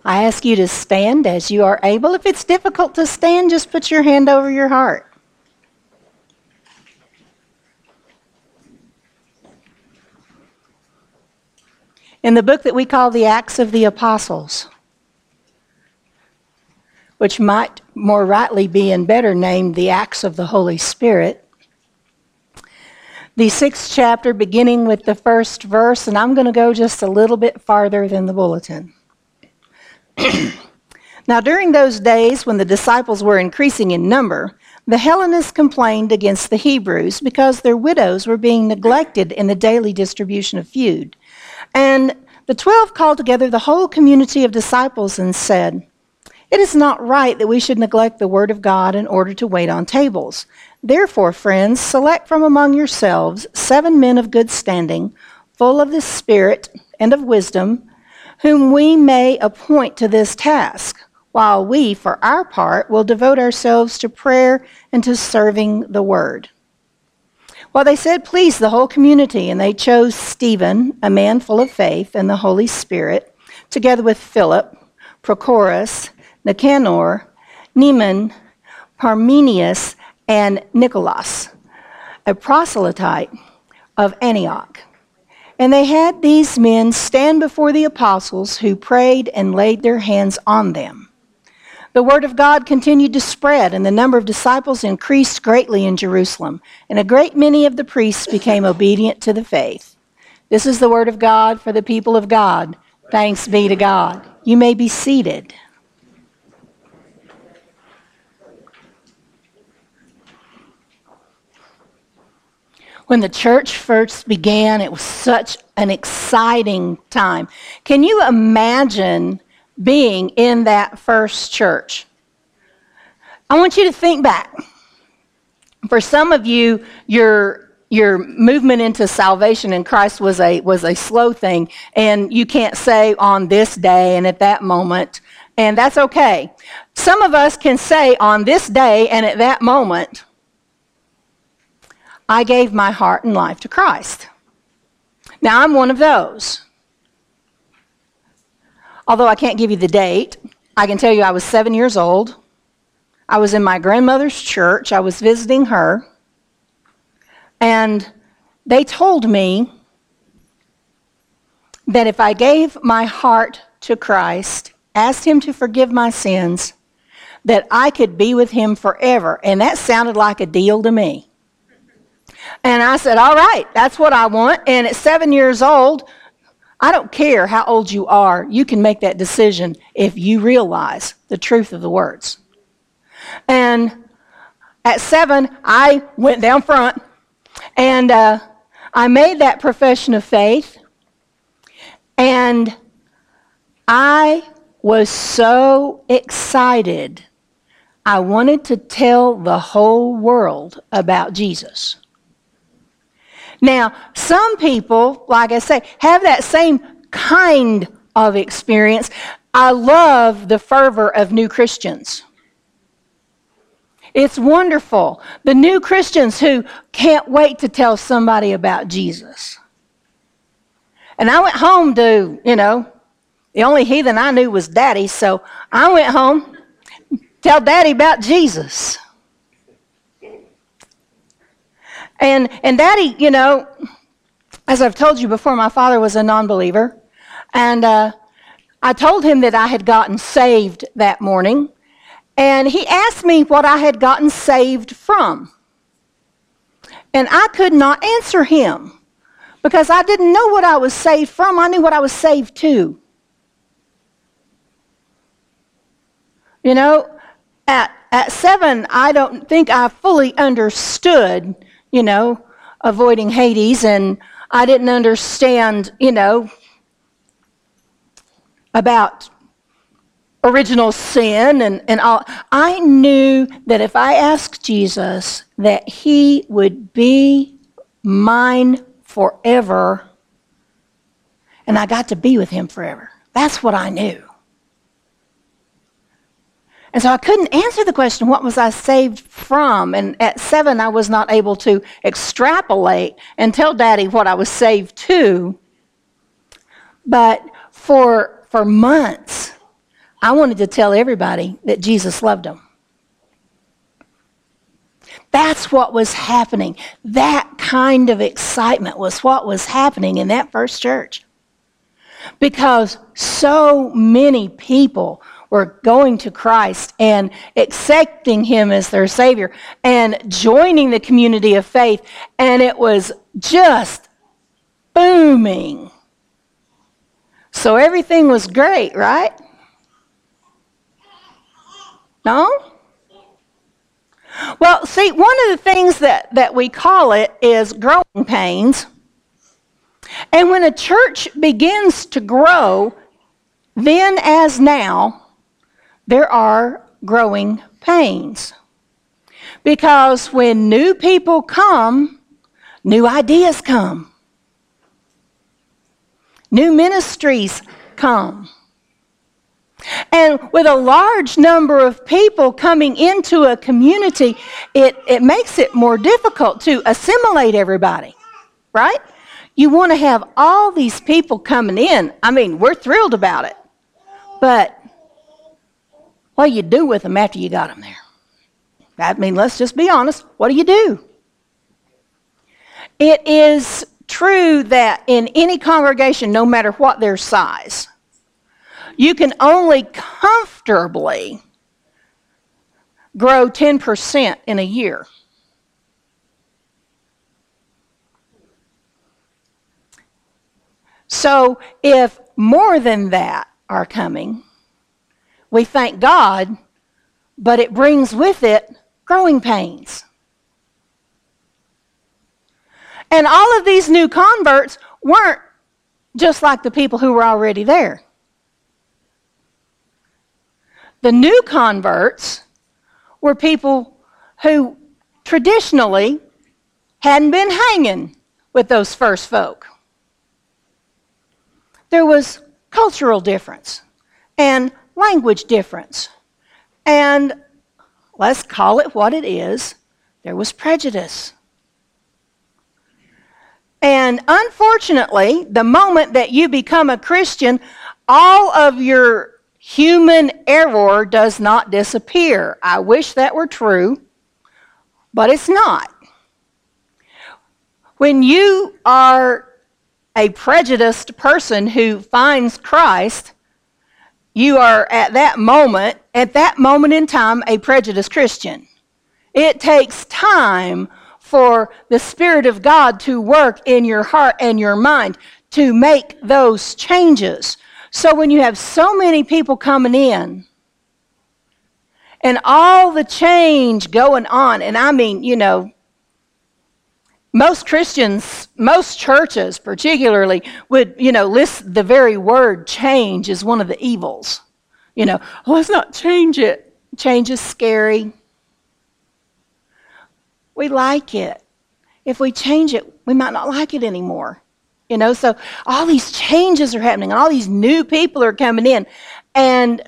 I ask you to stand as you are able. If it's difficult to stand, just put your hand over your heart. In the book that we call the Acts of the Apostles, which might more rightly be and better named the Acts of the Holy Spirit, the 6th chapter, beginning with the first verse, and I'm going to go just a little bit farther than the bulletin. Now, during those days when the disciples were increasing in number, the Hellenists complained against the Hebrews because their widows were being neglected in the daily distribution of food. And the 12 called together the whole community of disciples and said, "It is not right that we should neglect the word of God in order to wait on tables. Therefore, friends, select from among yourselves 7 men of good standing, full of the Spirit and of wisdom, whom we may appoint to this task, while we, for our part, will devote ourselves to prayer and to serving the word." Well, they said, please, the whole community, and they chose Stephen, a man full of faith and the Holy Spirit, together with Philip, Prochorus, Nicanor, Neman, Parmenius, and Nicholas, a proselyte of Antioch. And they had these men stand before the apostles, who prayed and laid their hands on them. The word of God continued to spread, and the number of disciples increased greatly in Jerusalem, and a great many of the priests became obedient to the faith. This is the word of God for the people of God. Thanks be to God. You may be seated. When the church first began, it was such an exciting time. Can you imagine being in that first church? I want you to think back. For some of you, your movement into salvation in Christ was a slow thing, and you can't say on this day and at that moment, and that's okay. Some of us can say on this day and at that moment, I gave my heart and life to Christ. Now, I'm one of those. Although I can't give you the date, I can tell you I was 7 years old. I was in my grandmother's church. I was visiting her. And they told me that if I gave my heart to Christ, asked him to forgive my sins, that I could be with him forever. And that sounded like a deal to me. And I said, all right, that's what I want. And at 7 years old, I don't care how old you are, you can make that decision if you realize the truth of the words. And at 7, I went down front, and I made that profession of faith, and I was so excited. I wanted to tell the whole world about Jesus. Now, some people, like I say, have that same kind of experience. I love the fervor of new Christians. It's wonderful. The new Christians who can't wait to tell somebody about Jesus. And I went home to, the only heathen I knew was Daddy, so I went home, tell Daddy about Jesus. And Daddy, as I've told you before, my father was a non-believer. And I told him that I had gotten saved that morning. And he asked me what I had gotten saved from. And I could not answer him because I didn't know what I was saved from. I knew what I was saved to. At 7, I don't think I fully understood avoiding Hades, and I didn't understand, about original sin and all. I knew that if I asked Jesus that he would be mine forever, and I got to be with him forever. That's what I knew. And so I couldn't answer the question, what was I saved from? And at 7, I was not able to extrapolate and tell Daddy what I was saved to. But for months, I wanted to tell everybody that Jesus loved them. That's what was happening. That kind of excitement was what was happening in that first church. Because so many people were going to Christ and accepting Him as their Savior and joining the community of faith, and it was just booming. So everything was great, right? No? Well, see, one of the things that we call it is growing pains. And when a church begins to grow, then as now, there are growing pains. Because when new people come, new ideas come. New ministries come. And with a large number of people coming into a community, it makes it more difficult to assimilate everybody, right? You want to have all these people coming in. I mean, we're thrilled about it. But what do you do with them after you got them there? I mean, let's just be honest. What do you do? It is true that in any congregation, no matter what their size, you can only comfortably grow 10% in a year. So if more than that are coming, we thank God, but it brings with it growing pains. And all of these new converts weren't just like the people who were already there. The new converts were people who traditionally hadn't been hanging with those first folk. There was cultural difference and language difference. And let's call it what it is. There was prejudice. And unfortunately, the moment that you become a Christian, all of your human error does not disappear. I wish that were true, but it's not. When you are a prejudiced person who finds Christ, you are at that moment in time, a prejudiced Christian. It takes time for the Spirit of God to work in your heart and your mind to make those changes. So when you have so many people coming in and all the change going on, and I mean, you know, most Christians, most churches particularly, would, you know, list the very word change as one of the evils. You know, let's not change it. Change is scary. We like it. If we change it, we might not like it anymore. You know, so all these changes are happening, and all these new people are coming in. And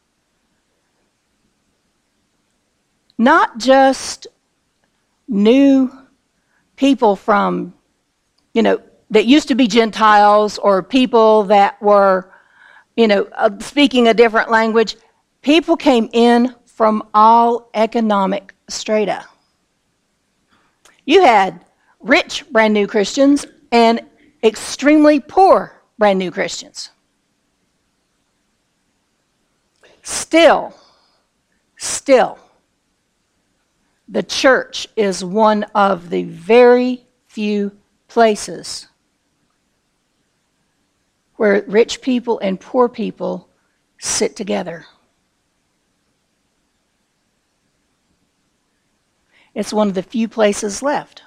not just new people from, you know, that used to be Gentiles or people that were, you know, speaking a different language. People came in from all economic strata. You had rich brand new Christians and extremely poor brand new Christians. Still, the church is one of the very few places where rich people and poor people sit together. It's one of the few places left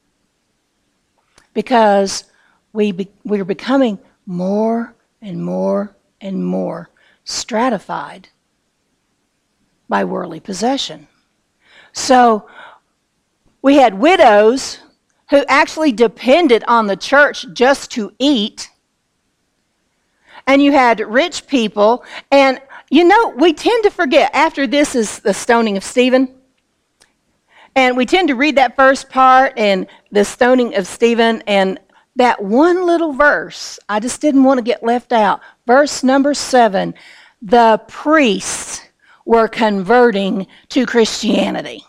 because we're becoming more and more and more stratified by worldly possession. So we had widows who actually depended on the church just to eat. And you had rich people. And, you know, we tend to forget, after this is the stoning of Stephen. And we tend to read that first part and the stoning of Stephen and that one little verse. I just didn't want to get left out. Verse number 7. the priests were converting to Christianity.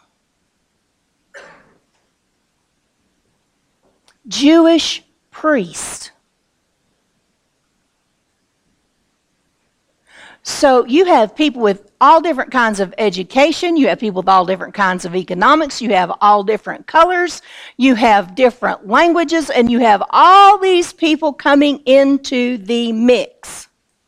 Jewish priests. So you have people with all different kinds of education. You have people with all different kinds of economics. You have all different colors. You have different languages. And you have all these people coming into the mix.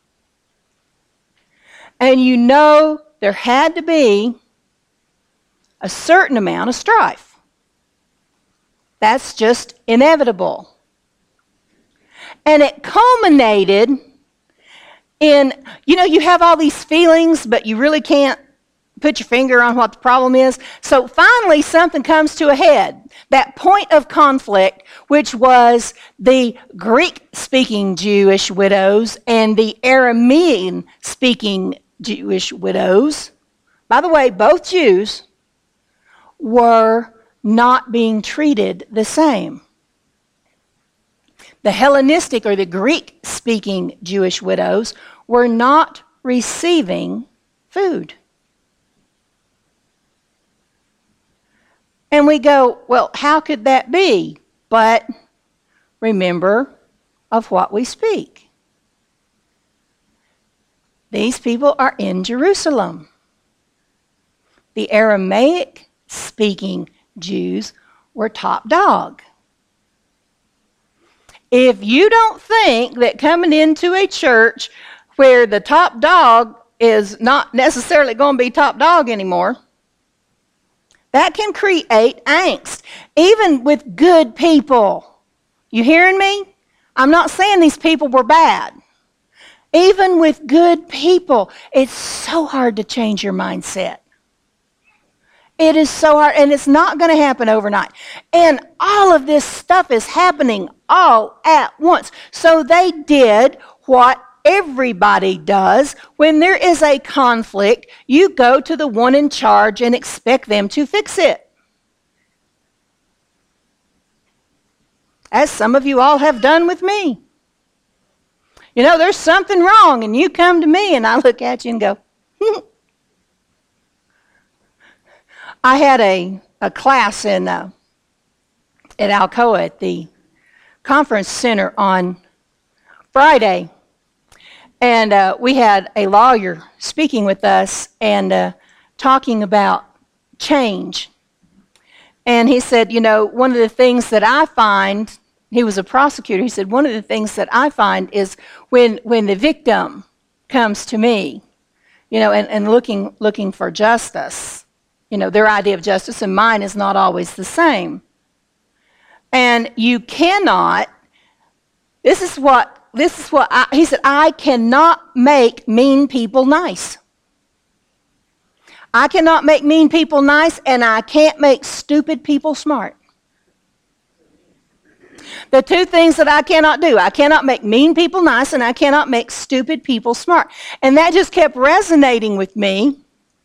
And you know there had to be a certain amount of strife. That's just inevitable. And it culminated in, you have all these feelings, but you really can't put your finger on what the problem is. So finally, something comes to a head. That point of conflict, which was the Greek-speaking Jewish widows and the Aramean-speaking Jewish widows. By the way, both Jews were not being treated the same. The Hellenistic or the Greek-speaking Jewish widows were not receiving food. And we go, well, how could that be? But remember of what we speak. These people are in Jerusalem. The Aramaic-speaking Jews were top dog. If you don't think that coming into a church where the top dog is not necessarily going to be top dog anymore, that can create angst, even with good people. You hearing me? I'm not saying these people were bad. Even with good people, it's so hard to change your mindset. It is so hard, and it's not going to happen overnight. And all of this stuff is happening all at once. So they did what everybody does. When there is a conflict, you go to the one in charge and expect them to fix it. As some of you all have done with me. There's something wrong, and you come to me, and I look at you and go, I had a class at Alcoa at the conference center on Friday, and we had a lawyer speaking with us and talking about change. And he said, one of the things that I find, he was a prosecutor, he said, one of the things that I find is when the victim comes to me, and looking for justice, their idea of justice and mine is not always the same. And you cannot, he said, I cannot make mean people nice. I cannot make mean people nice, and I can't make stupid people smart. The two things that I cannot do. I cannot make mean people nice, and I cannot make stupid people smart. And that just kept resonating with me.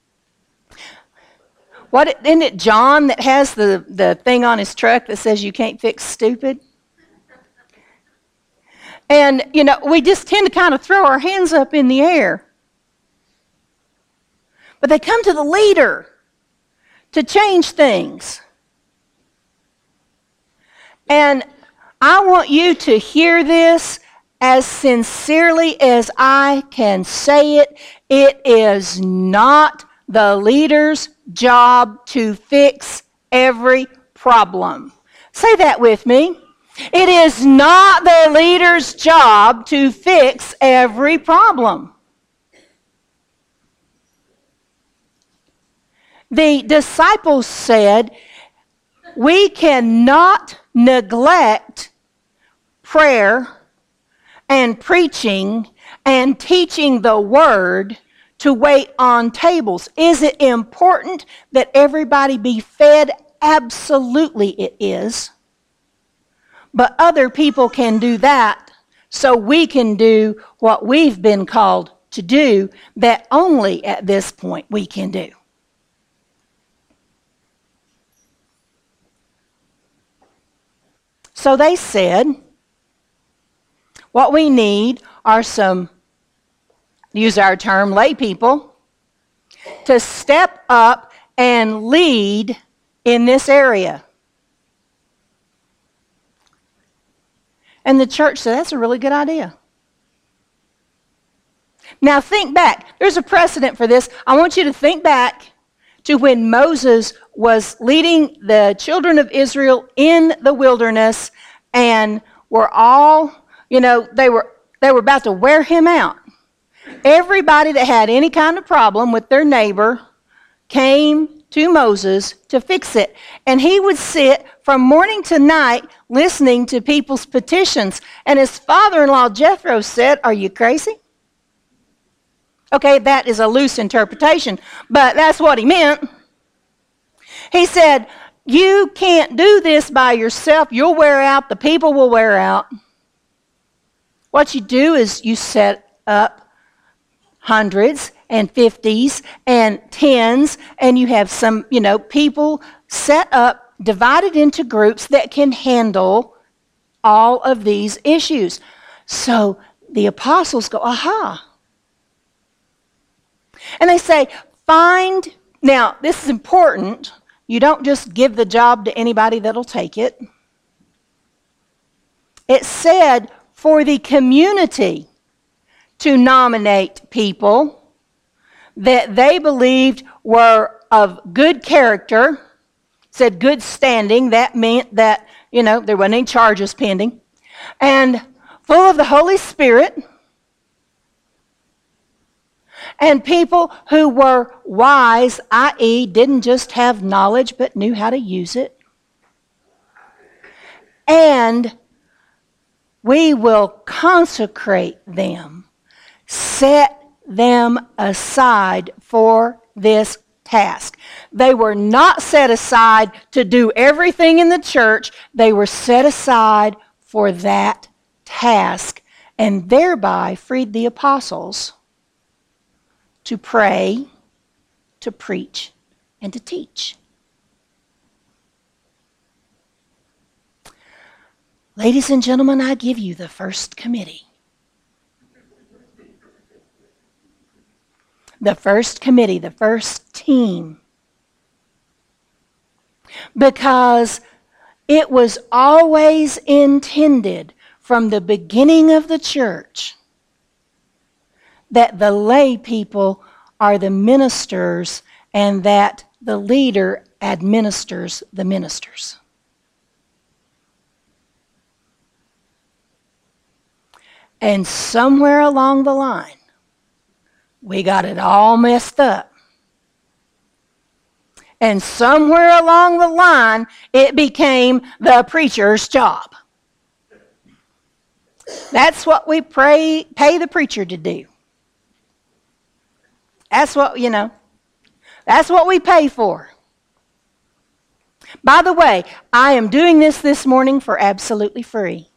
Isn't it John that has the thing on his truck that says you can't fix stupid? And, we just tend to kind of throw our hands up in the air. But they come to the leader to change things. And I want you to hear this as sincerely as I can say it. It is not the leader's job to fix every problem. Say that with me. It is not the leader's job to fix every problem. The disciples said, we cannot neglect prayer and preaching and teaching the word to wait on tables. Is it important that everybody be fed? Absolutely it is. But other people can do that, so we can do what we've been called to do that only at this point we can do. So they said, what we need are some use our term, lay people, to step up and lead in this area. And the church said, that's a really good idea. Now think back. There's a precedent for this. I want you to think back to when Moses was leading the children of Israel in the wilderness, and were all, they were about to wear him out. Everybody that had any kind of problem with their neighbor came to Moses to fix it. And he would sit from morning to night listening to people's petitions. And his father-in-law Jethro said, "Are you crazy?" Okay, that is a loose interpretation, but that's what he meant. He said, "You can't do this by yourself. You'll wear out. The people will wear out. What you do is you set up hundreds and 50s and 10s, and you have some, people set up, divided into groups that can handle all of these issues." So the apostles go, aha. And they say, now this is important, you don't just give the job to anybody that'll take it. It said for the community to nominate people that they believed were of good character, said good standing. That meant that, there wasn't any charges pending, and full of the Holy Spirit, and people who were wise, i.e., didn't just have knowledge but knew how to use it. And we will consecrate them, set them aside for this task. They were not set aside to do everything in the church. They were set aside for that task, and thereby freed the apostles to pray, to preach, and to teach. Ladies and gentlemen, I give you the first committee. The first committee, the first team. Because it was always intended from the beginning of the church that the lay people are the ministers and that the leader administers the ministers. And somewhere along the line, we got it all messed up. And somewhere along the line, it became the preacher's job. That's what we pay the preacher to do. That's what, that's what we pay for. By the way, I am doing this morning for absolutely free.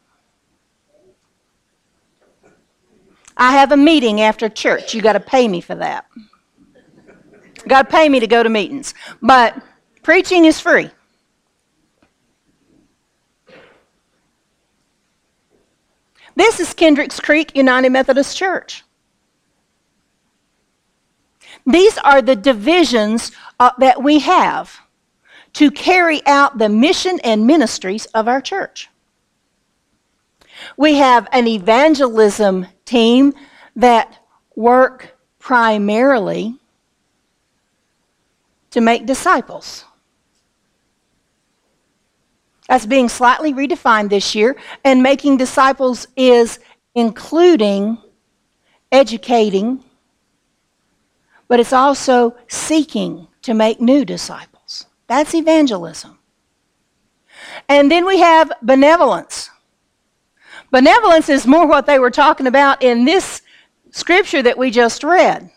I have a meeting after church. You got to pay me for that. You got to pay me to go to meetings. But preaching is free. This is Kendricks Creek United Methodist Church. These are the divisions that we have to carry out the mission and ministries of our church. We have an evangelism team that work primarily to make disciples. That's being slightly redefined this year, and making disciples is including educating, but it's also seeking to make new disciples. That's evangelism. And then we have benevolence. Benevolence is more what they were talking about in this scripture that we just read.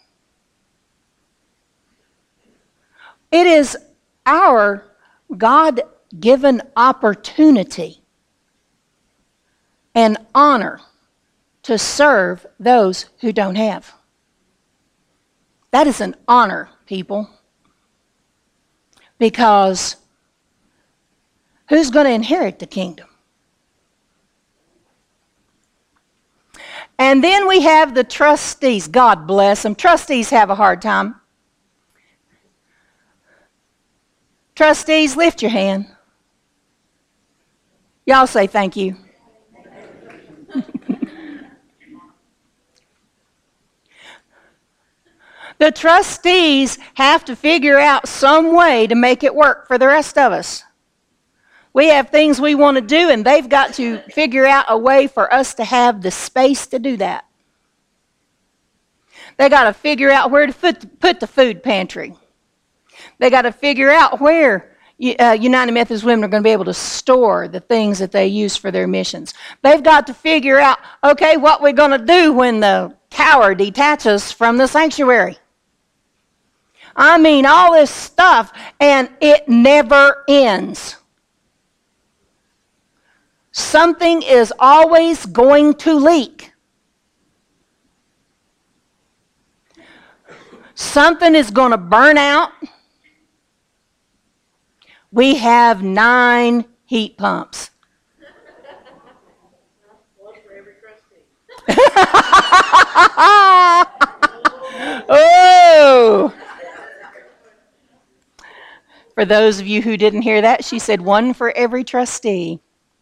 It is our God-given opportunity and honor to serve those who don't have. That is an honor, people. Because who's going to inherit the kingdom? And then we have the trustees. God bless them. Trustees have a hard time. Trustees, lift your hand. Y'all say thank you. The trustees have to figure out some way to make it work for the rest of us. We have things we want to do, and they've got to figure out a way for us to have the space to do that. They got to figure out where to put the food pantry. They got to figure out where United Methodist Women are going to be able to store the things that they use for their missions. They've got to figure out, okay, what we're going to do when the tower detaches from the sanctuary. I mean, all this stuff, and it never ends. Something is always going to leak. Something is going to burn out. We have 9 heat pumps. One for every trustee. Oh! For those of you who didn't hear that, she said one for every trustee.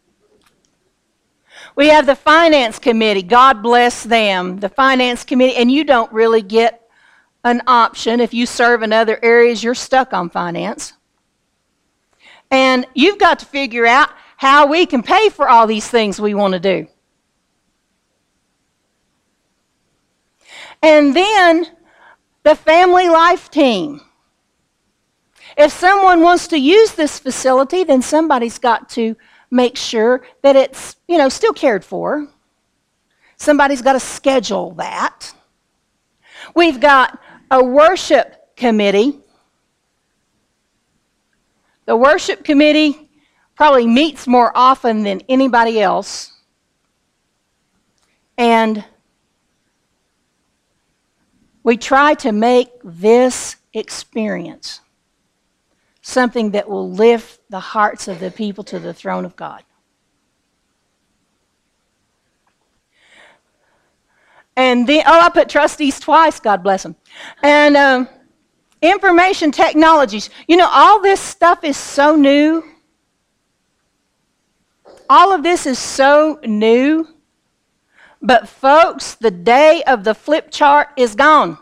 We have the finance committee. God bless them. The finance committee, and you don't really get an option. If you serve in other areas, you're stuck on finance. And you've got to figure out how we can pay for all these things we want to do. And then the family life team. If someone wants to use this facility, then somebody's got to make sure that it's, still cared for. Somebody's got to schedule that. We've got a worship committee. The worship committee probably meets more often than anybody else. And we try to make this experience something that will lift the hearts of the people to the throne of God. And then, I put trustees twice, God bless them. And information technologies. All this stuff is so new. All of this is so new. But folks, the day of the flip chart is gone.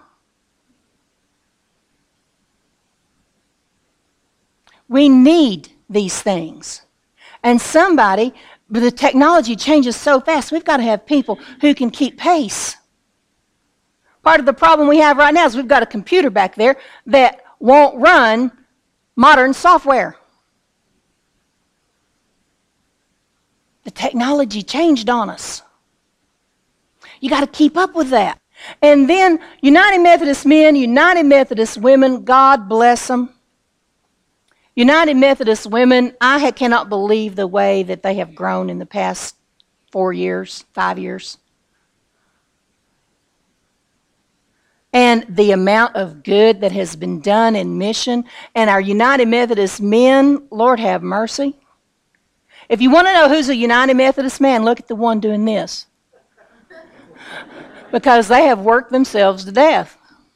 We need these things. And the technology changes so fast, we've got to have people who can keep pace. Part of the problem we have right now is we've got a computer back there that won't run modern software. The technology changed on us. You got to keep up with that. And then United Methodist men, United Methodist women, God bless them. United Methodist women, I cannot believe the way that they have grown in the past 4 years, 5 years. And the amount of good that has been done in mission. And our United Methodist men, Lord have mercy. If you want to know who's a United Methodist man, look at the one doing this. Because they have worked themselves to death.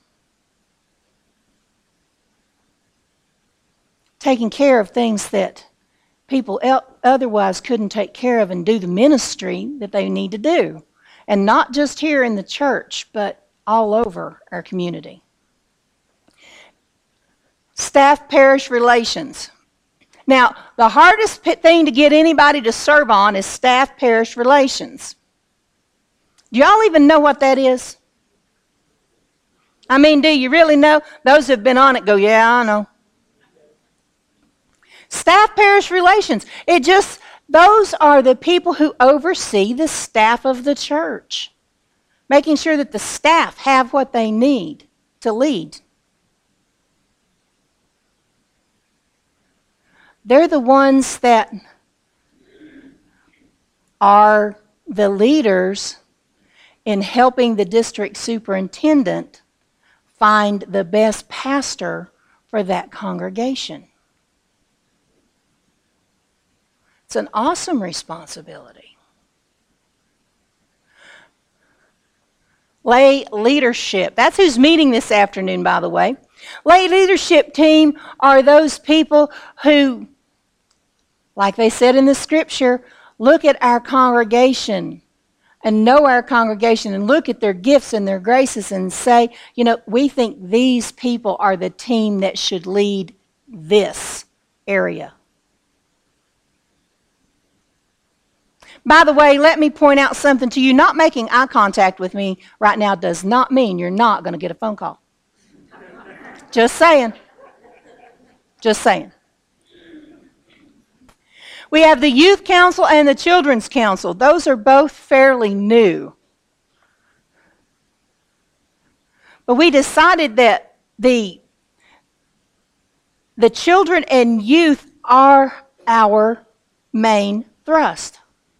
Taking care of things that people otherwise couldn't take care of and do the ministry that they need to do. And not just here in the church, but all over our community. Staff parish relations. Now, the hardest thing to get anybody to serve on is staff parish relations. Do y'all even know what that is? I mean, do you really know? Those who have been on it go, yeah, I know. Staff parish relations. Those are the people who oversee the staff of the church. Making sure that the staff have what they need to lead. They're the ones that are the leaders in helping the district superintendent find the best pastor for that congregation. It's an awesome responsibility. Lay leadership. That's who's meeting this afternoon, by the way. Lay leadership team are those people who, like they said in the scripture, look at our congregation and know our congregation and look at their gifts and their graces and say, we think these people are the team that should lead this area. By the way, let me point out something to you. Not making eye contact with me right now does not mean you're not going to get a phone call. Just saying. Just saying. We have the Youth Council and the Children's Council. Those are both fairly new. But we decided that the children and youth are our main thrust.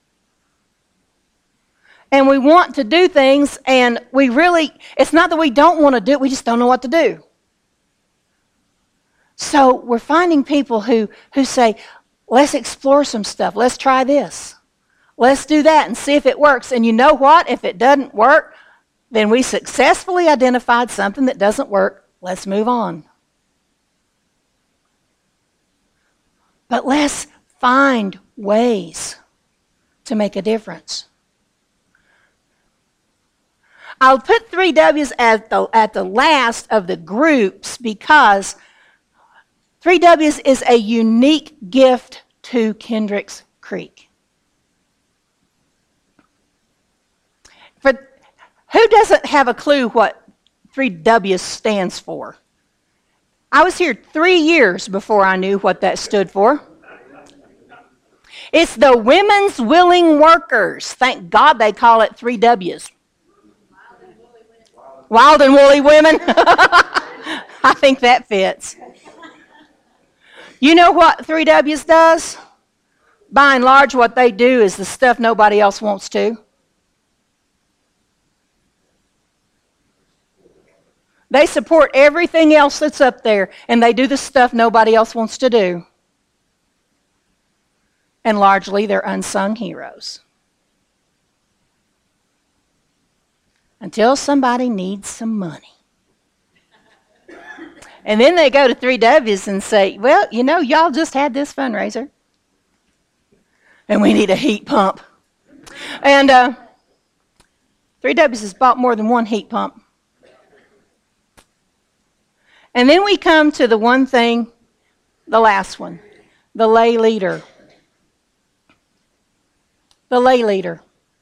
And we want to do things, and it's not that we don't want to do it, we just don't know what to do. So we're finding people who say, let's explore some stuff. Let's try this. Let's do that and see if it works. And you know what? If it doesn't work, then we successfully identified something that doesn't work. Let's move on. But let's find ways to make a difference. I'll put 3Ws at the last of the groups because 3Ws is a unique gift to Kendricks Creek. Who doesn't have a clue what 3Ws stands for? I was here 3 years before I knew what that stood for. It's the Women's Willing Workers. Thank God they call it 3Ws. Wild and woolly women. I think that fits. You know what 3Ws does? By and large, what they do is the stuff nobody else wants to. They support everything else that's up there, and they do the stuff nobody else wants to do. And largely, they're unsung heroes. Until somebody needs some money. And then they go to 3Ws and say, well, y'all just had this fundraiser. And we need a heat pump. And 3Ws has bought more than one heat pump. And then we come to the one thing, the last one, the lay leader. The lay leader.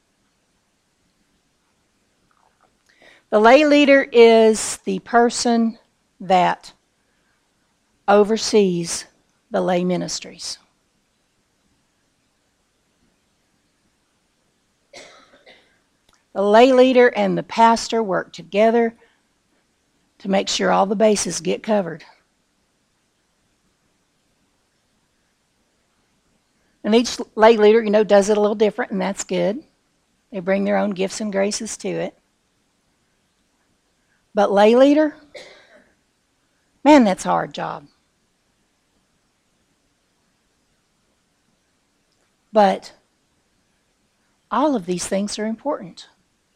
The lay leader is the person that oversees the lay ministries. The lay leader and the pastor work together to make sure all the bases get covered. And each lay leader, does it a little different, and that's good. They bring their own gifts and graces to it. But lay leader, man, that's a hard job. But all of these things are important.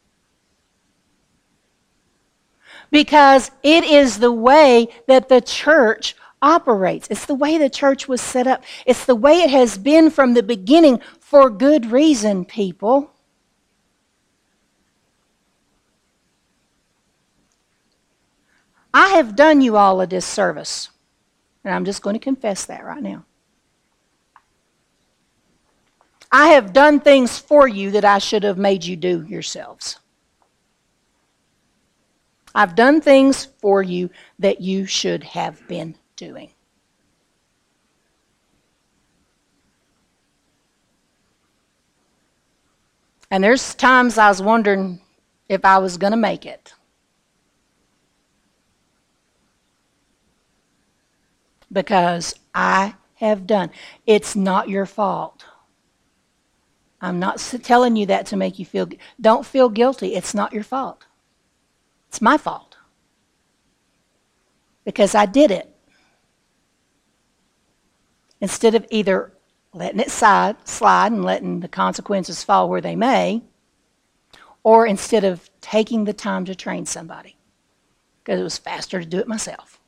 Because it is the way that the church operates. It's the way the church was set up. It's the way it has been from the beginning for good reason, people. I have done you all a disservice, and I'm just going to confess that right now. I have done things for you that I should have made you do yourselves. I've done things for you that you should have been doing. And there's times I was wondering if I was going to make it. Because I have done. It's not your fault. I'm not telling you that to make you feel. Don't feel guilty. It's not your fault. It's my fault. Because I did it. Instead of either letting it slide and letting the consequences fall where they may, or instead of taking the time to train somebody, because it was faster to do it myself.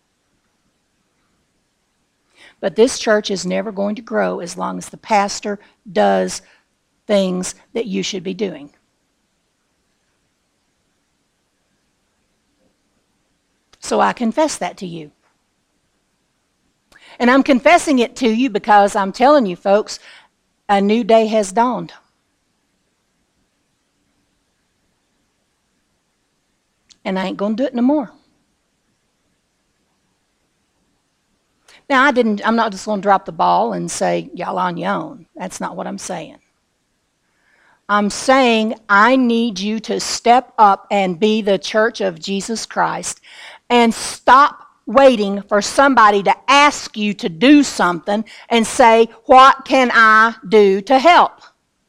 But this church is never going to grow as long as the pastor does things that you should be doing. So I confess that to you. And I'm confessing it to you because I'm telling you, folks, a new day has dawned. And I ain't going to do it no more. Now, I'm not just going to drop the ball and say, y'all on your own. That's not what I'm saying. I'm saying I need you to step up and be the church of Jesus Christ and stop waiting for somebody to ask you to do something and say, what can I do to help?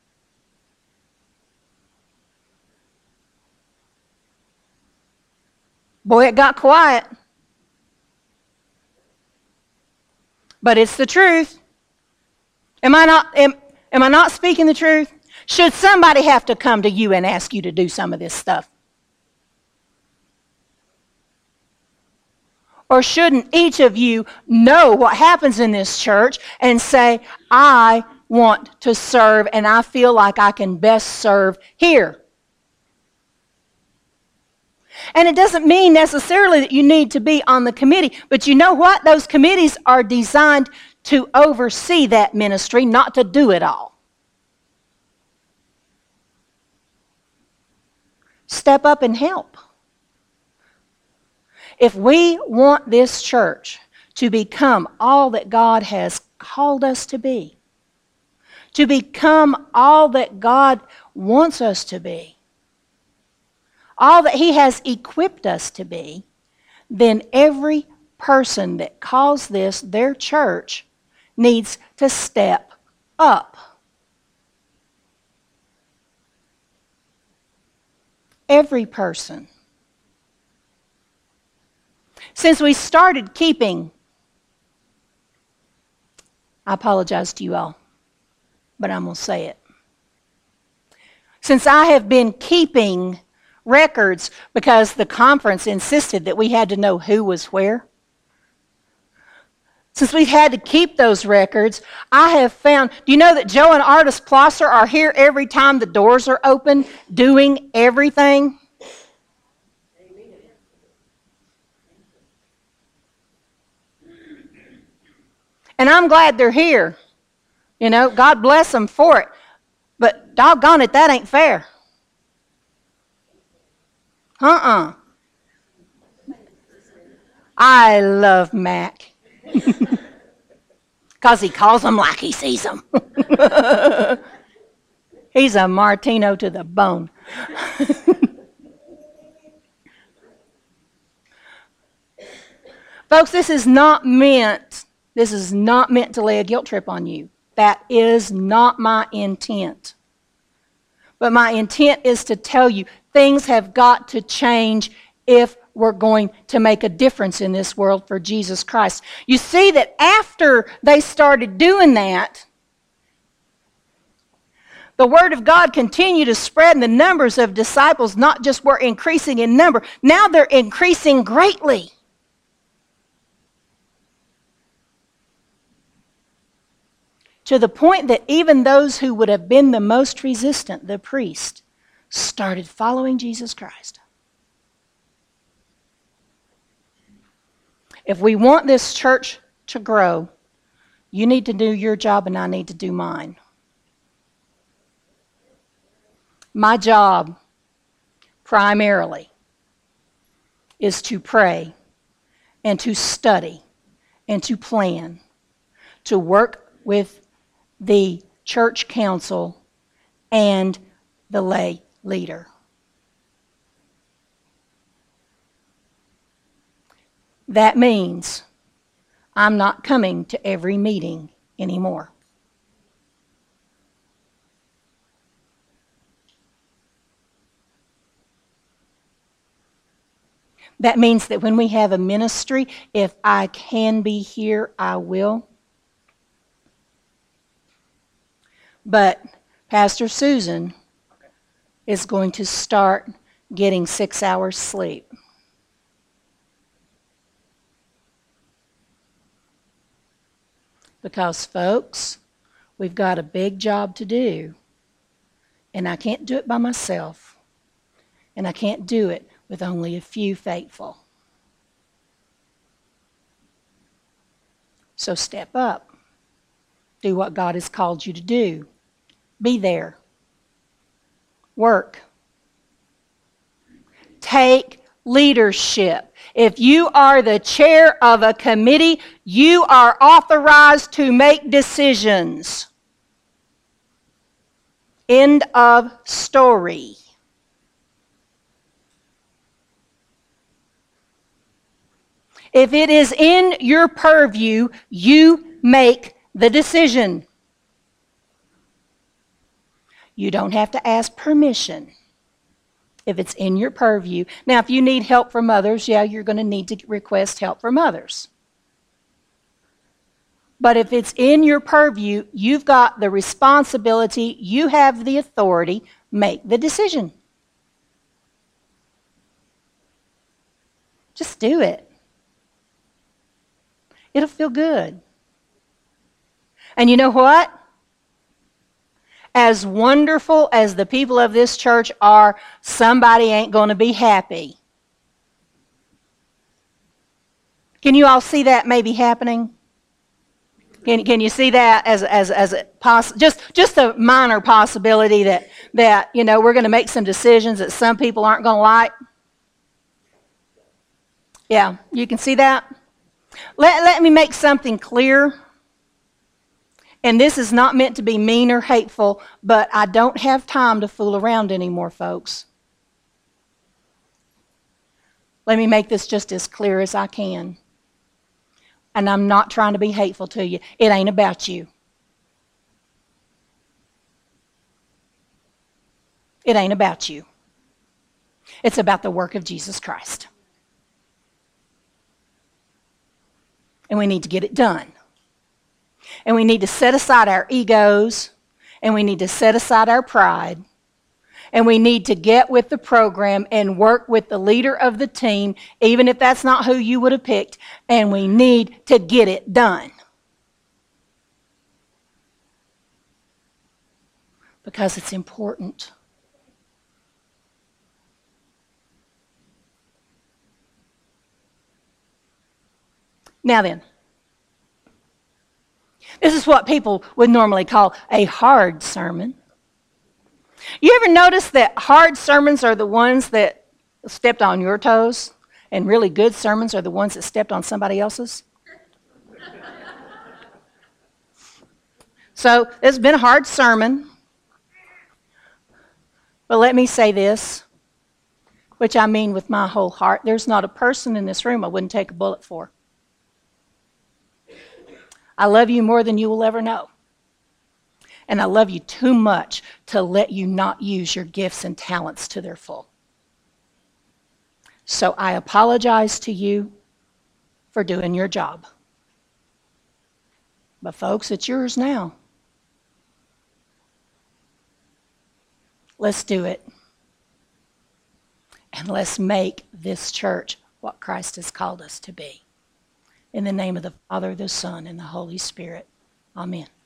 Boy, it got quiet. But it's the truth. Am I not speaking the truth? Should somebody have to come to you and ask you to do some of this stuff? Or shouldn't each of you know what happens in this church and say, I want to serve and I feel like I can best serve here? And it doesn't mean necessarily that you need to be on the committee, but you know what? Those committees are designed to oversee that ministry, not to do it all. Step up and help. If we want this church to become all that God has called us to become all that God wants us to be, all that He has equipped us to be, then every person that calls this their church needs to step up. Every person. Since we started keeping, I apologize to you all, but I'm going to say it. Since I have been keeping records because the conference insisted that we had to know who was where, since we've had to keep those records, I have found, do you know that Joe and Artis Plosser are here every time the doors are open, doing everything? And I'm glad they're here. You know, God bless them for it. But doggone it, that ain't fair. I love Mac. Because he calls them like he sees them. He's a Martino to the bone. Folks, this is not meant to lay a guilt trip on you. That is not my intent. But my intent is to tell you things have got to change if we're going to make a difference in this world for Jesus Christ. You see that after they started doing that, the Word of God continued to spread, and the numbers of disciples not just were increasing in number, now they're increasing greatly. To the point that even those who would have been the most resistant, the priest, started following Jesus Christ. If we want this church to grow, you need to do your job and I need to do mine. My job, primarily, is to pray and to study and to plan, to work with the church council and the lay leader. That means I'm not coming to every meeting anymore. That means that when we have a ministry, if I can be here, I will. But Pastor Susan is going to start getting 6 hours sleep. Because, folks, we've got a big job to do, and I can't do it by myself, and I can't do it with only a few faithful. So step up. Do what God has called you to do. Be there. Work. Take leadership. If you are the chair of a committee, you are authorized to make decisions. End of story. If it is in your purview, you make the decision. You don't have to ask permission if it's in your purview. Now, if you need help from others, yeah, you're going to need to request help from others. But if it's in your purview, you've got the responsibility, you have the authority, make the decision. Just do it. It'll feel good. And you know what? As wonderful as the people of this church are, somebody ain't going to be happy. Can you all see that maybe happening? Can you see that as a just a minor possibility that you know we're going to make some decisions that some people aren't going to like? Yeah, you can see that. Let me make something clear. And this is not meant to be mean or hateful, but I don't have time to fool around anymore, folks. Let me make this just as clear as I can. And I'm not trying to be hateful to you. It ain't about you. It ain't about you. It's about the work of Jesus Christ. And we need to get it done. And we need to set aside our egos, and we need to set aside our pride, and we need to get with the program and work with the leader of the team, even if that's not who you would have picked, and we need to get it done. Because it's important. Now then, this is what people would normally call a hard sermon. You ever notice that hard sermons are the ones that stepped on your toes, and really good sermons are the ones that stepped on somebody else's? So it's been a hard sermon. But let me say this, which I mean with my whole heart. There's not a person in this room I wouldn't take a bullet for. I love you more than you will ever know. And I love you too much to let you not use your gifts and talents to their full. So I apologize to you for doing your job. But folks, it's yours now. Let's do it. And let's make this church what Christ has called us to be. In the name of the Father, the Son, and the Holy Spirit. Amen.